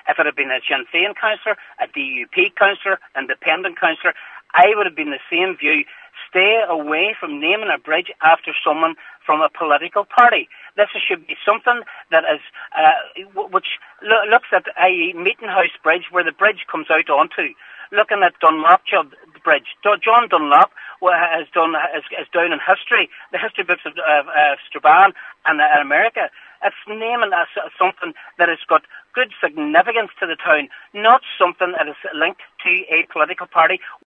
If it had been a Sinn Féin councillor, a DUP councillor, independent councillor, I would have been the same view. Stay away from naming a bridge after someone from a political party. This should be something that is, which looks at, i.e., Meeting House Bridge, where the bridge comes out onto. Looking at Dunlop Bridge, John Dunlop is down in history, the history books of Strabane and America. It's naming something that has got good significance to the town, not something that is linked to a political party.